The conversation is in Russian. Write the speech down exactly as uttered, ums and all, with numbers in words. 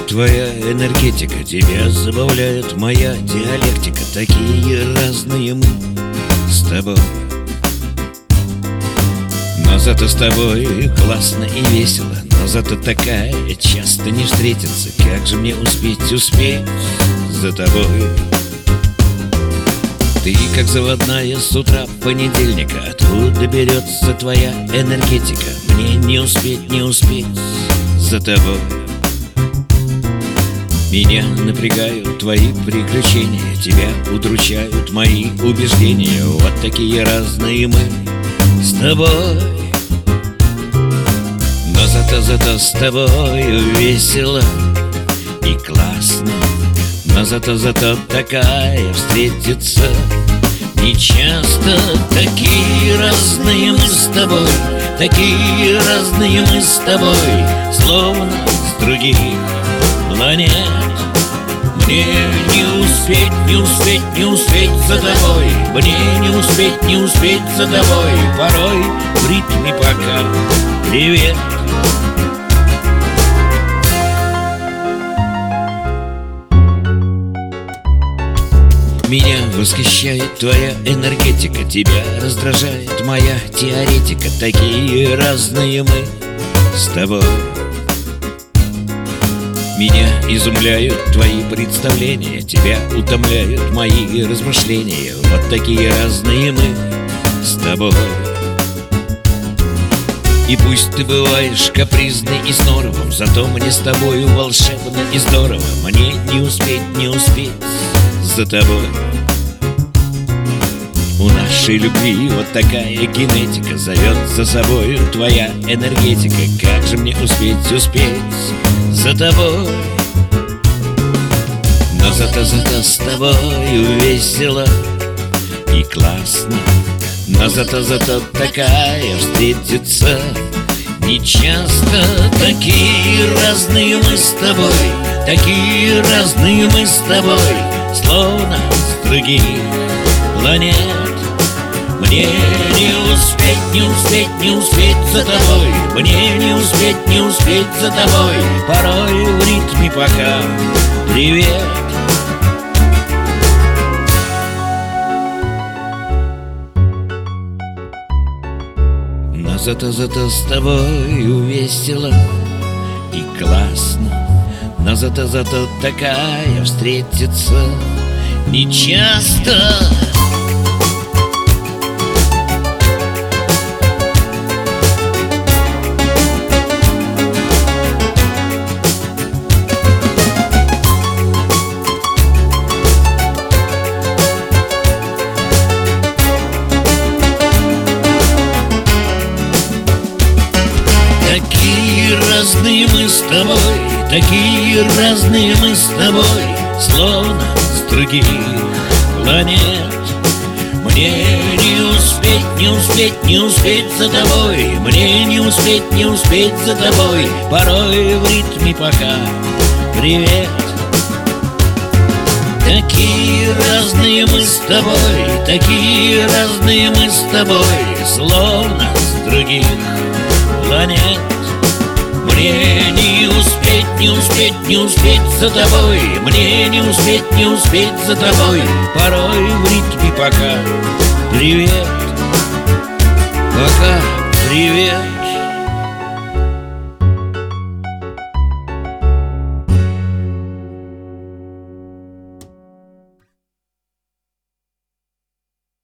твоя энергетика, тебя забавляет моя диалектика. Такие разные мы с тобой, но зато с тобой классно и весело. Но зато такая часто не встретится. Как же мне успеть, успеть за тобой? Ты как заводная с утра понедельника. Откуда берется твоя энергетика? Мне не успеть, не успеть за тобой. Меня напрягают твои приключения, тебя удручают мои убеждения. Вот такие разные мы с тобой, но зато, зато с тобой весело и классно. Но зато, зато такая встретится нечасто. Такие разные мы с тобой, такие разные мы с тобой, словно с других планет. Мне не успеть, не успеть, не успеть за тобой. Мне не успеть, не успеть за тобой. Порой в ритме пока привет. Меня восхищает твоя энергетика, тебя раздражает моя теоретика. Такие разные мы с тобой. Меня изумляют твои представления, тебя утомляют мои размышления. Вот такие разные мы с тобой. И пусть ты бываешь капризной и с норовом, зато мне с тобою волшебно и здорово. Мне не успеть, не успеть за тобой. У нашей любви вот такая генетика, зовет за собою твоя энергетика. Как же мне успеть, успеть за тобой? Но зато, зато с тобою весело и классно. Но зато, зато такая встретится нечасто. Такие разные мы с тобой, такие разные мы с тобой, словно с других планет. Мне не успеть, не успеть, не успеть за тобой. Мне не успеть, не успеть за тобой. Порой в ритме пока привет. Но зато, зато с тобою весело и классно. Но зато, зато такая встретится нечасто. Такие разные мы с тобой, такие разные мы с тобой, словно с других планет. Мне не успеть, не успеть, не успеть за тобой. Мне не успеть, не успеть за тобой. Порой в ритме пока привет. Такие разные мы с тобой, такие разные мы с тобой, словно с других планет. Мне не успеть, не успеть, не успеть за тобой. Мне не успеть, не успеть за тобой. Порой в ритме пока привет. Пока привет.